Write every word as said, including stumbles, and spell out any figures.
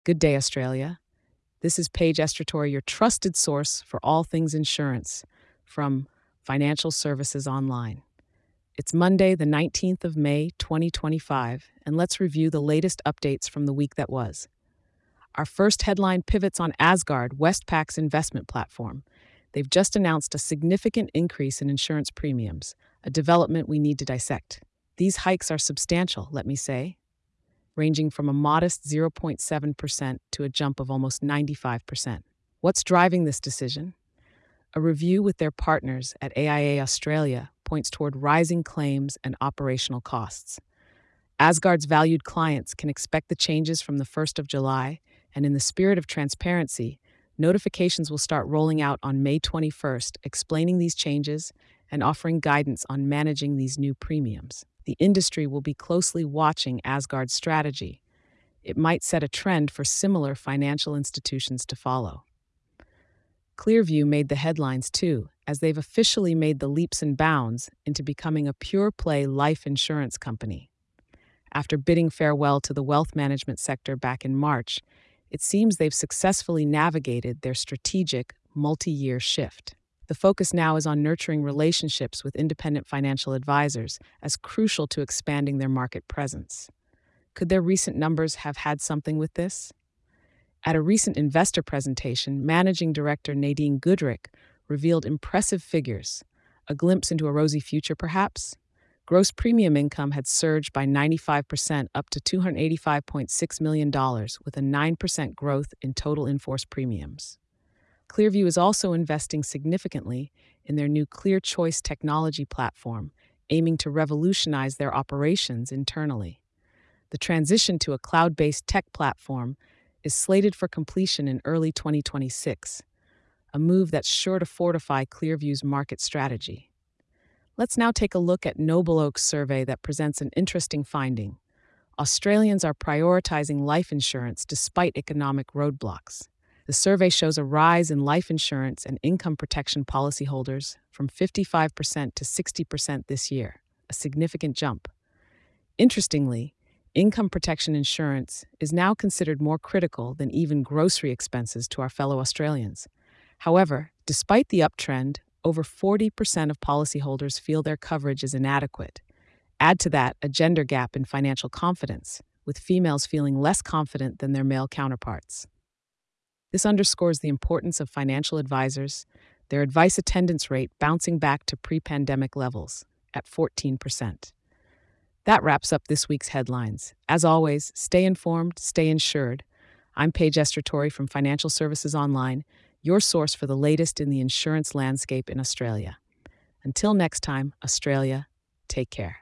Good day, Australia. This is Paige Estratori, your trusted source for all things insurance from Financial Services Online. It's Monday, the nineteenth of May, twenty twenty-five, and let's review the latest updates from the week that was. Our first headline pivots on Asgard, Westpac's investment platform. They've just announced a significant increase in insurance premiums, a development we need to dissect. These hikes are substantial, let me say, ranging from a modest zero point seven percent to a jump of almost ninety-five percent. What's driving this decision? A review with their partners at A I A Australia points toward rising claims and operational costs. Asgard's valued clients can expect the changes from the first of July, and in the spirit of transparency, notifications will start rolling out on May twenty-first, explaining these changes and offering guidance on managing these new premiums. The industry will be closely watching Asgard's strategy. It might set a trend for similar financial institutions to follow. Clearview made the headlines too, as they've officially made the leaps and bounds into becoming a pure-play life insurance company. After bidding farewell to the wealth management sector back in March, it seems they've successfully navigated their strategic, multi-year shift. The focus now is on nurturing relationships with independent financial advisors as crucial to expanding their market presence. Could their recent numbers have had something with this? At a recent investor presentation, Managing Director Nadine Goodrick revealed impressive figures, a glimpse into a rosy future perhaps. Gross premium income had surged by ninety-five percent up to two hundred eighty-five point six million dollars, with a nine percent growth in total in-force premiums. Clearview is also investing significantly in their new ClearChoice technology platform, aiming to revolutionize their operations internally. The transition to a cloud-based tech platform is slated for completion in early twenty twenty-six, a move that's sure to fortify Clearview's market strategy. Let's now take a look at Noble Oak's survey that presents an interesting finding. Australians are prioritizing life insurance despite economic roadblocks. The survey shows a rise in life insurance and income protection policyholders from fifty-five percent to sixty percent this year, a significant jump. Interestingly, income protection insurance is now considered more critical than even grocery expenses to our fellow Australians. However, despite the uptrend, over forty percent of policyholders feel their coverage is inadequate. Add to that a gender gap in financial confidence, with females feeling less confident than their male counterparts. This underscores the importance of financial advisors, their advice attendance rate bouncing back to pre-pandemic levels at fourteen percent. That wraps up this week's headlines. As always, stay informed, stay insured. I'm Paige Estratori from Financial Services Online, your source for the latest in the insurance landscape in Australia. Until next time, Australia, take care.